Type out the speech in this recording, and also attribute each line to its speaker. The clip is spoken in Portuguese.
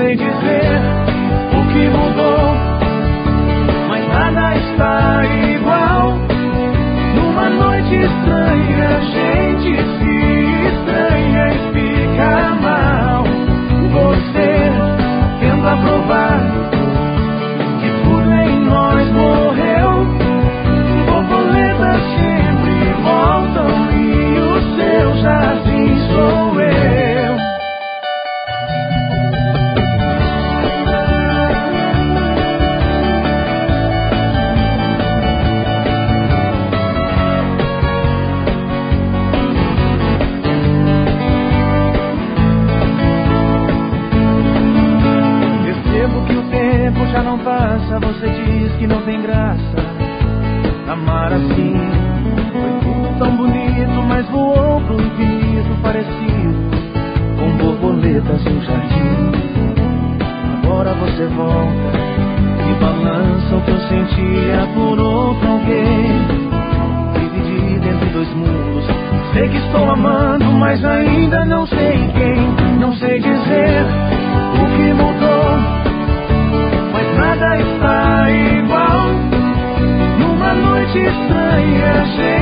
Speaker 1: sei dizer o que mudou, mas nada está igual. Numa noite estranha a gente se estranha e fica mal. Você tenta provar que tudo em nós morreu. Borboletas sempre voltam e o seu jardim sou eu. Percebo que o tempo já não passa. Você diz que não tem graça amar assim. Foi tudo tão bonito, mas voou pro infinito, parecido com borboletas no jardim. Agora você volta e balança o que eu sentia por outro alguém. Dividido entre dois mundos. Sei que estou amando, mas ainda não sei quem. Não sei dizer o que mudou, mas nada está igual. Numa noite estranha,